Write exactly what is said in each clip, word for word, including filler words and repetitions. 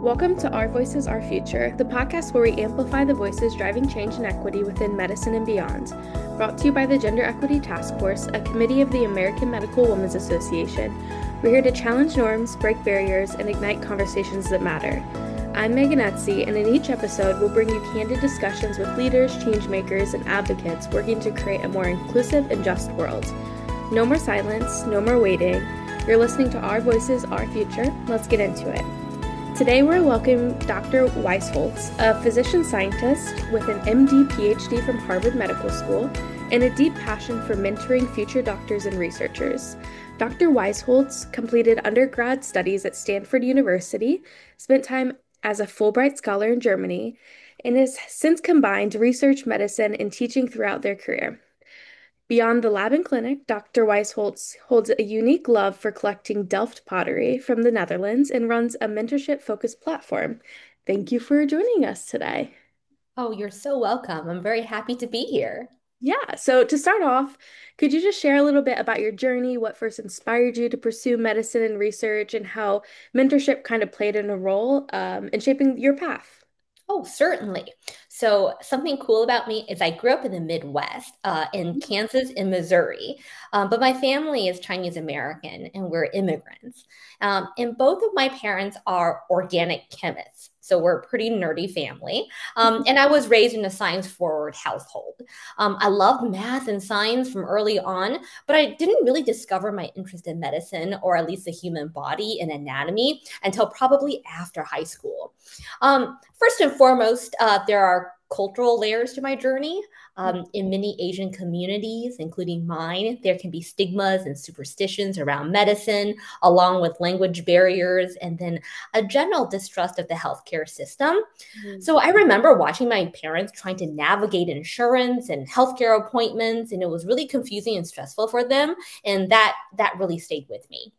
Welcome to Our Voices, Our Future, the podcast where we amplify the voices driving change and equity within medicine and beyond. Brought to you by the Gender Equity Task Force, a committee of the American Medical Women's Association. We're here to challenge norms, break barriers, and ignite conversations that matter. I'm Megan Etsy, and in each episode, we'll bring you candid discussions with leaders, changemakers, and advocates working to create a more inclusive and just world. No more silence, no more waiting. You're listening to Our Voices, Our Future. Let's get into it. Today, we're welcoming Doctor Weisholtz, a physician scientist with an M D P H D from Harvard Medical School and a deep passion for mentoring future doctors and researchers. Doctor Weisholtz completed undergrad studies at Stanford University, spent time as a Fulbright Scholar in Germany, and has since combined research, medicine, and teaching throughout their career. Beyond the lab and clinic, Doctor Weisholtz holds a unique love for collecting Delft pottery from the Netherlands and runs a mentorship-focused platform. Thank you for joining us today. Oh, you're so welcome. I'm very happy to be here. Yeah, so to start off, could you just share a little bit about your journey, what first inspired you to pursue medicine and research, and how mentorship kind of played in a role um, in shaping your path? Oh, certainly. So, something cool about me is I grew up in the Midwest, uh, in Kansas and Missouri, um, but my family is Chinese American and we're immigrants. Um, and both of my parents are organic chemists. So, we're a pretty nerdy family. Um, and I was raised in a science forward household. Um, I loved math and science from early on, but I didn't really discover my interest in medicine or at least the human body and anatomy until probably after high school. Um, first and foremost, uh, there are cultural layers to my journey. Um, in many Asian communities, including mine, there can be stigmas and superstitions around medicine, along with language barriers and then a general distrust of the healthcare system. Mhm. So I remember watching my parents trying to navigate insurance and healthcare appointments, and it was really confusing and stressful for them. And that that really stayed with me.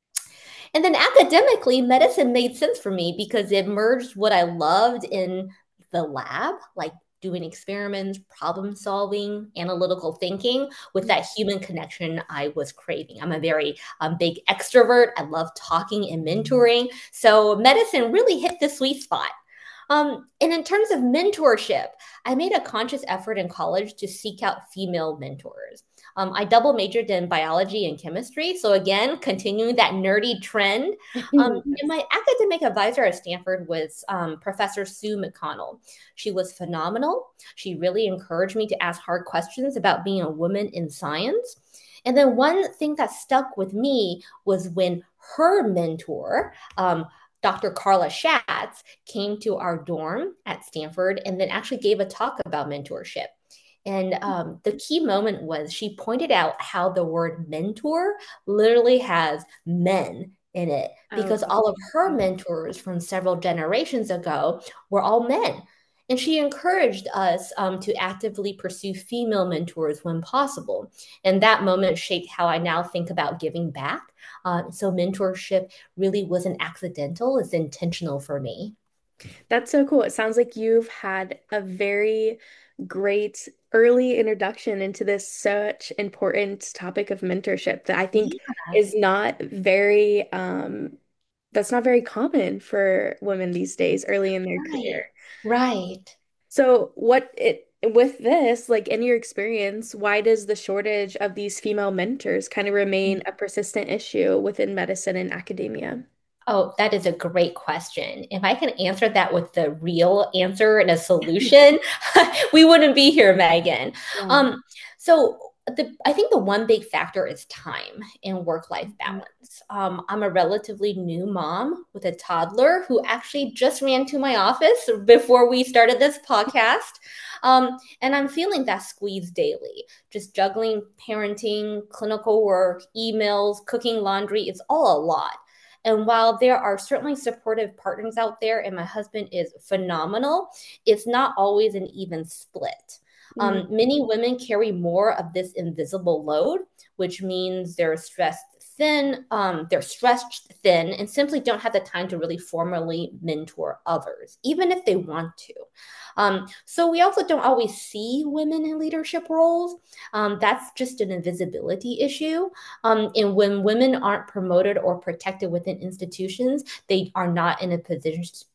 And then academically, medicine made sense for me because it merged what I loved in the lab, like doing experiments, problem solving, analytical thinking, with that human connection I was craving. I'm a very um, big extrovert. I love talking and mentoring. So medicine really hit the sweet spot. Um, and in terms of mentorship, I made a conscious effort in college to seek out female mentors. Um, I double majored in biology and chemistry. So, again, continuing that nerdy trend. Um, and my academic advisor at Stanford was um, Professor Sue McConnell. She was phenomenal. She really encouraged me to ask hard questions about being a woman in science. And then one thing that stuck with me was when her mentor, um, Doctor Carla Schatz, came to our dorm at Stanford and then actually gave a talk about mentorship. And um, the key moment was she pointed out how the word mentor literally has men in it Oh, because all of her mentors from several generations ago were all men. And she encouraged us um, to actively pursue female mentors when possible. And that moment shaped how I now think about giving back. Uh, so mentorship really wasn't accidental, it's intentional for me. that's so cool. It sounds like you've had a very great early introduction into this such important topic of mentorship that I think Yeah. is not very um that's not very common for women these days early in their Right. career. Right. So what it with this, like in your experience, why does the shortage of these female mentors kind of remain a persistent issue within medicine and academia? Oh, that is a great question. If I can answer that with the real answer and a solution, we wouldn't be here, Megan. Yeah. Um, so the, I think the one big factor is time and work-life balance. Um, I'm a relatively new mom with a toddler who actually just ran to my office before we started this podcast. Um, and I'm feeling that squeeze daily, just juggling parenting, clinical work, emails, cooking laundry. It's all a lot. And while there are certainly supportive partners out there, and my husband is phenomenal, it's not always an even split. Um, Mhm. many women carry more of this invisible load, which means they're stressed thin, um, they're stretched thin, and simply don't have the time to really formally mentor others, even if they want to. Um, so we also don't always see women in leadership roles. Um, that's just an invisibility issue. Um, and when women aren't promoted or protected within institutions, they are not in a position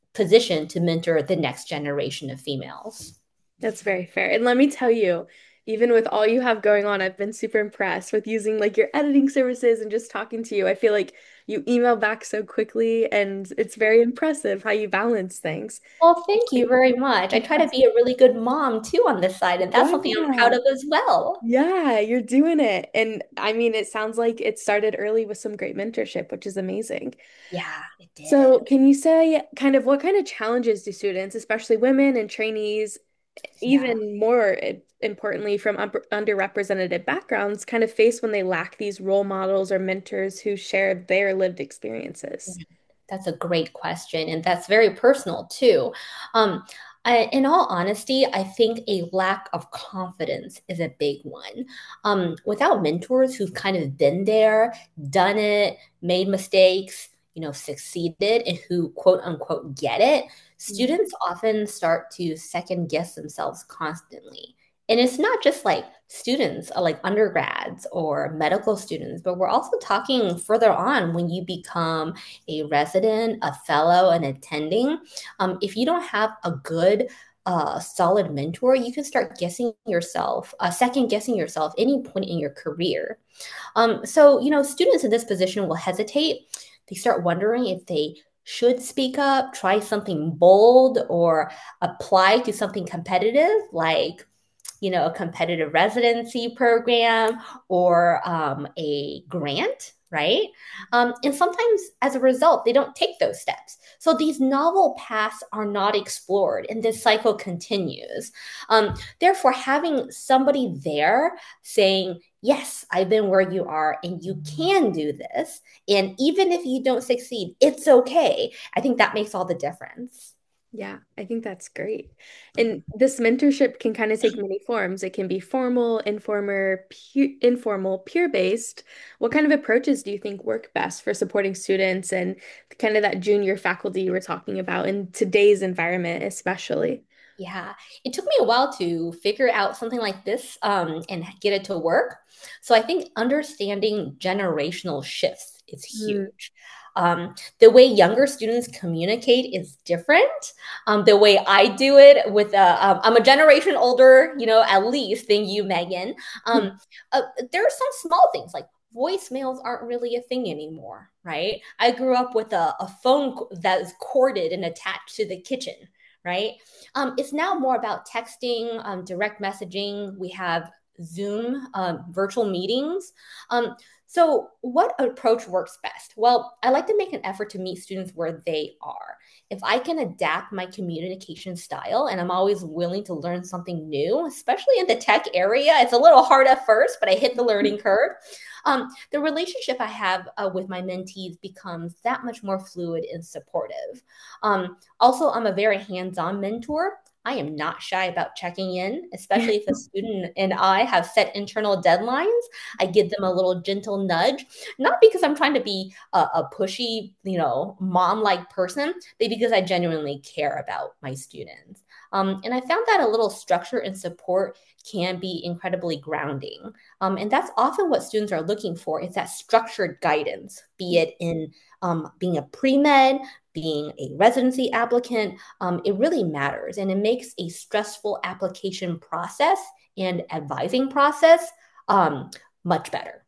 positioned to mentor the next generation of females. That's very fair. And let me tell you, even with all you have going on, I've been super impressed with using like your editing services and just talking to you. I feel like you email back so quickly and it's very impressive how you balance things. Well, thank you very much. I try to be a really good mom too on this side, and that's something I'm proud Yeah. of as well. Yeah, you're doing it. And I mean, it sounds like it started early with some great mentorship, which is amazing. Yeah, it did. So, can you say kind of what kind of challenges do students, especially women and trainees, Yeah. even more i- importantly from un underrepresented backgrounds, kind of face when they lack these role models or mentors who share their lived experiences? That's a great question, and that's very personal too. Um, I, in all honesty, I think a lack of confidence is a big one. Um, without mentors who've kind of been there, done it, made mistakes, you know, succeeded, and who quote unquote get it, Mm. students often start to second guess themselves constantly. And it's not just like students, uh, like undergrads or medical students, but we're also talking further on when you become a resident, a fellow, an attending. Um, if you don't have a good, uh, solid mentor, you can start guessing yourself, uh, second guessing yourself any point in your career. Um, so, you know, students in this position will hesitate. They start wondering if they should speak up, try something bold, or apply to something competitive like you know, a competitive residency program or um, a grant, right? Um, and sometimes as a result, they don't take those steps. So these novel paths are not explored and this cycle continues. Um, therefore, having somebody there saying, yes, I've been where you are and you can do this. And even if you don't succeed, it's okay. I think that makes all the difference. Yeah, I think that's great. And this mentorship can kind of take many forms. It can be formal, informer, peer, informal, peer-based. What kind of approaches do you think work best for supporting students and kind of that junior faculty you were talking about in today's environment, especially? Yeah, it took me a while to figure out something like this um, and get it to work. So I think understanding generational shifts is Mm. huge. Um, the way younger students communicate is different. Um, the way I do it with a, um, I'm a generation older, you know, at least than you, Megan. Um, uh, there are some small things like voicemails aren't really a thing anymore, right? I grew up with a, a phone that is corded and attached to the kitchen, right? Um, it's now more about texting, um, direct messaging. We have Zoom, um, virtual meetings. Um, so, what approach works best? Well, I like to make an effort to meet students where they are. If I can adapt my communication style, and I'm always willing to learn something new, especially in the tech area, it's a little hard at first, but I hit the learning curve. Um, the relationship I have uh, with my mentees becomes that much more fluid and supportive. Um, also, I'm a very hands on mentor. I am not shy about checking in, especially if a student and I have set internal deadlines. I give them a little gentle nudge, not because I'm trying to be a, a pushy, you know, mom like person, but because I genuinely care about my students. Um, and I found that a little structure and support can be incredibly grounding. Um, and that's often what students are looking for is that structured guidance, be it in um, being a pre-med, being a residency applicant. Um, it really matters. And it makes a stressful application process and advising process um, much better.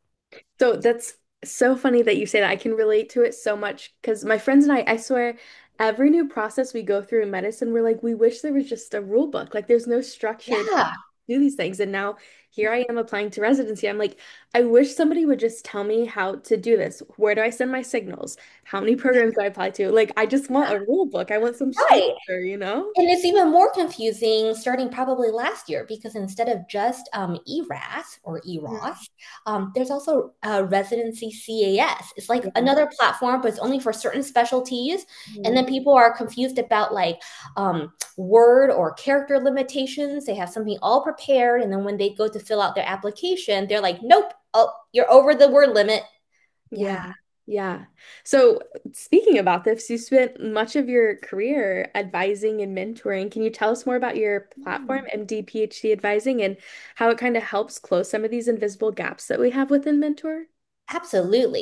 So that's so funny that you say that. I can relate to it so much because my friends and I, I swear, every new process we go through in medicine, we're like, we wish there was just a rule book. Like there's no structure to Yeah. do these things. And now here I am applying to residency. I'm like, I wish somebody would just tell me how to do this. Where do I send my signals? How many programs do I apply to? Like, I just want a rule book. I want some Right. structure, you know? And it's even more confusing starting probably last year because instead of just um, E R A S or Mhm. E R O S, um, there's also uh, residency C A S. It's like Yeah. another platform, but it's only for certain specialties. And Mhm. then people are confused about like um, word or character limitations. They have something all prepared. And then when they go to fill out their application, they're like, nope, oh, you're over the word limit. Yeah. Yeah. Yeah. So speaking about this, you spent much of your career advising and mentoring. Can you tell us more about your platform, M D PhD Advising, and how it kind of helps close some of these invisible gaps that we have within Mentor? Absolutely.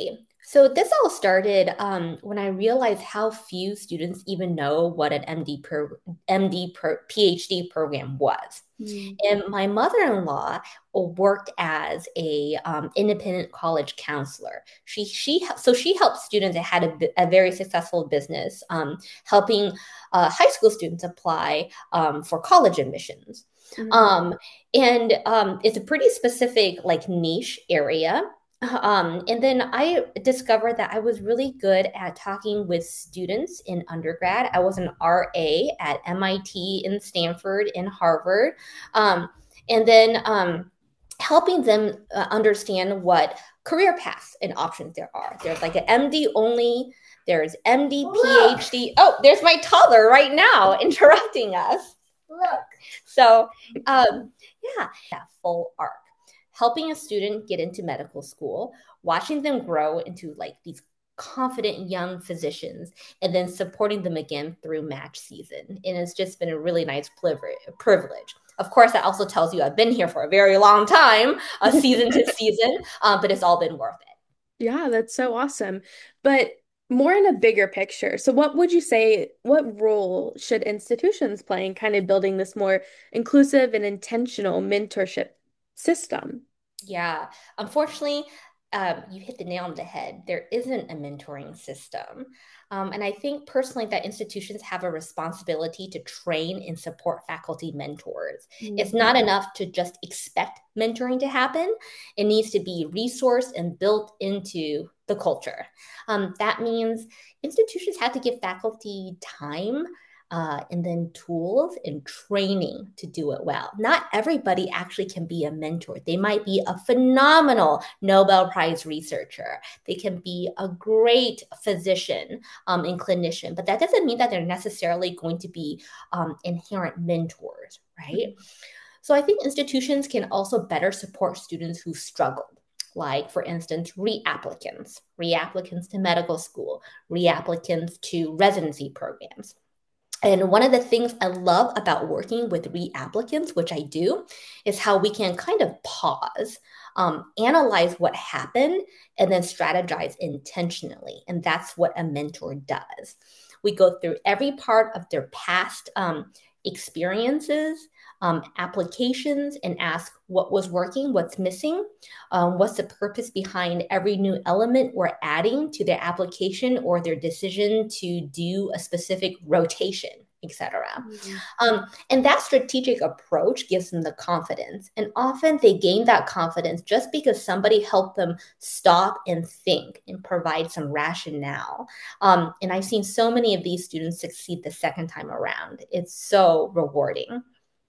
So this all started um, when I realized how few students even know what an M D pro, M D pro, PhD program was. Mm. And my mother-in-law worked as a um, independent college counselor. She she so she helped students that had a, a very successful business, um, helping uh, high school students apply um, for college admissions. Mhm. Um, and um, it's a pretty specific like niche area. Um, and then I discovered that I was really good at talking with students in undergrad. I was an R A at M I T, in Stanford, in Harvard. Um, and then um, helping them uh, understand what career paths and options there are. There's like an M D only, there's M D, PhD. Oh, there's my toddler right now interrupting us. Look. So, um, yeah, that full arc. Helping a student get into medical school, watching them grow into like these confident young physicians, and then supporting them again through match season. And it's just been a really nice privilege. Of course, that also tells you I've been here for a very long time, a season to season, um, but it's all been worth it. Yeah, that's so awesome. But more in a bigger picture. So what would you say, what role should institutions play in kind of building this more inclusive and intentional mentorship system? Yeah, unfortunately, um, you hit the nail on the head. There isn't a mentoring system. Um, and I think personally that institutions have a responsibility to train and support faculty mentors. It's Mm. not enough to just expect mentoring to happen, it needs to be resourced and built into the culture. Um, that means institutions have to give faculty time uh, and then tools and training to do it well. Not everybody actually can be a mentor. They might be a phenomenal Nobel Prize researcher. They can be a great physician um, and clinician, but that doesn't mean that they're necessarily going to be um, inherent mentors, right? So I think institutions can also better support students who struggled. Like, for instance, reapplicants, reapplicants to medical school, reapplicants to residency programs. And one of the things I love about working with reapplicants, which I do, is how we can kind of pause, um, analyze what happened, and then strategize intentionally. And that's what a mentor does. We go through every part of their past um, experiences, um, applications, and ask what was working, what's missing, um, what's the purpose behind every new element we're adding to their application or their decision to do a specific rotation, et cetera. Mhm. Um, and that strategic approach gives them the confidence. And often they gain that confidence just because somebody helped them stop and think and provide some rationale. Um, and I've seen so many of these students succeed the second time around. It's so rewarding.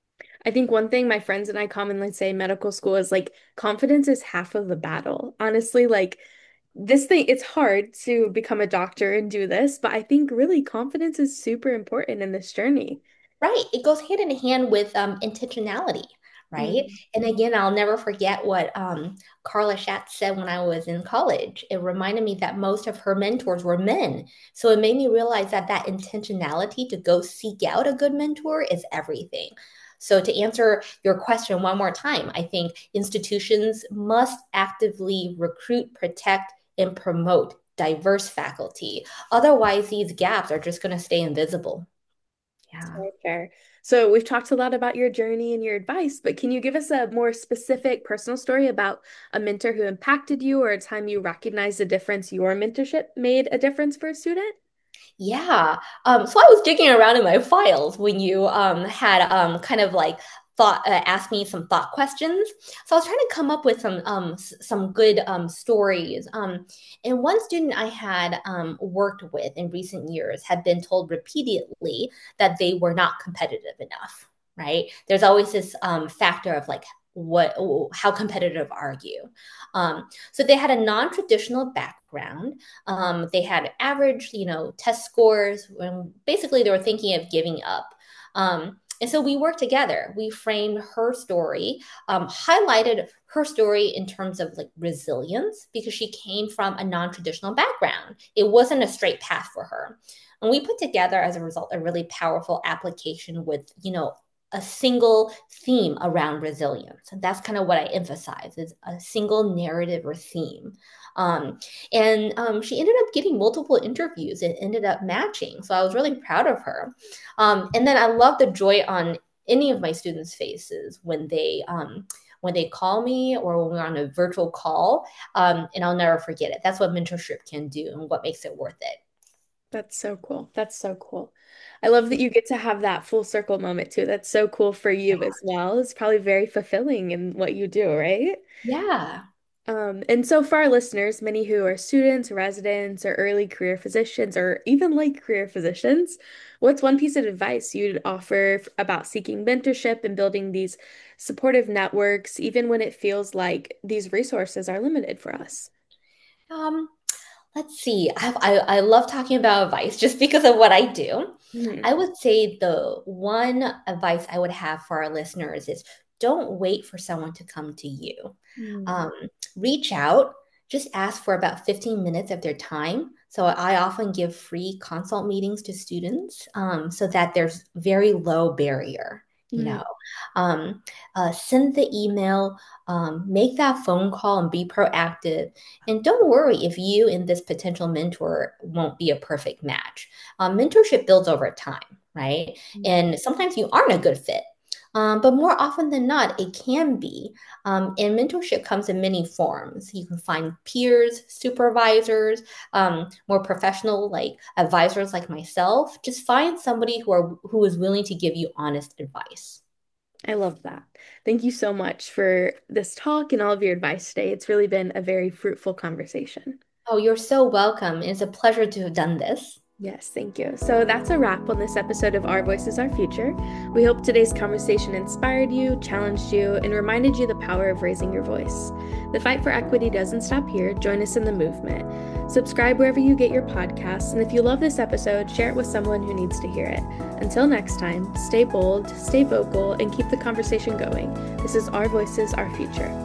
I think one thing my friends and I commonly say in medical school is like confidence is half of the battle. Honestly, like this thing, it's hard to become a doctor and do this, but I think really confidence is super important in this journey. Right. It goes hand in hand with um, intentionality, right? Mm. And again, I'll never forget what um, Carla Schatz said when I was in college. It reminded me that most of her mentors were men. So it made me realize that that intentionality to go seek out a good mentor is everything. So to answer your question one more time, I think institutions must actively recruit, protect, and promote diverse faculty. Otherwise, these gaps are just going to stay invisible. Yeah. Very fair. So we've talked a lot about your journey and your advice, but can you give us a more specific personal story about a mentor who impacted you or a time you recognized the difference your mentorship made a difference for a student? Yeah. Um, so I was digging around in my files when you um, had um, kind of like thought uh, asked me some thought questions. So I was trying to come up with some um, s- some good um, stories. Um, and one student I had um, worked with in recent years had been told repeatedly that they were not competitive enough. Right? There's always this um, factor of like what how competitive are you? Um, so they had a non-traditional background, um, they had average, you know, test scores. When basically they were thinking of giving up. Um, and so we worked together. We framed her story, um, highlighted her story in terms of like resilience because she came from a non-traditional background. It wasn't a straight path for her. And we put together as a result a really powerful application with, you know, a single theme around resilience. And that's kind of what I emphasize, is a single narrative or theme. Um, and um, she ended up getting multiple interviews and ended up matching. So I was really proud of her. Um, and then I love the joy on any of my students' faces when they um, when they call me or when we're on a virtual call, um, and I'll never forget it. That's what mentorship can do and what makes it worth it. That's so cool. That's so cool. I love that you get to have that full circle moment too. That's so cool for you as well. It's probably very fulfilling in what you do, right? Yeah. Um, and so for our listeners, many who are students, residents, or early career physicians, or even late career physicians, what's one piece of advice you'd offer f- about seeking mentorship and building these supportive networks, even when it feels like these resources are limited for us? Um, let's see. I, I, I love talking about advice just because of what I do. Mhm. I would say the one advice I would have for our listeners is don't wait for someone to come to you. Mm. Um, Reach out, just ask for about fifteen minutes of their time. So I often give free consult meetings to students, um, so that there's very low barrier, you Mm. know. Um, uh, Send the email, um, make that phone call and be proactive. And don't worry if you and this potential mentor won't be a perfect match. Um, mentorship builds over time, right? And sometimes you aren't a good fit. Um, but more often than not, it can be. Um, and mentorship comes in many forms. You can find peers, supervisors, um, more professional like advisors like myself. Just find somebody who are who is willing to give you honest advice. I love that. Thank you so much for this talk and all of your advice today. It's really been a very fruitful conversation. Oh, you're so welcome. It's a pleasure to have done this. Yes, thank you. So that's a wrap on this episode of Our Voices, Our Future. We hope today's conversation inspired you, challenged you, and reminded you the power of raising your voice. The fight for equity doesn't stop here. Join us in the movement. Subscribe wherever you get your podcasts, and if you love this episode, share it with someone who needs to hear it. Until next time, stay bold, stay vocal, and keep the conversation going. This is Our Voices, Our Future.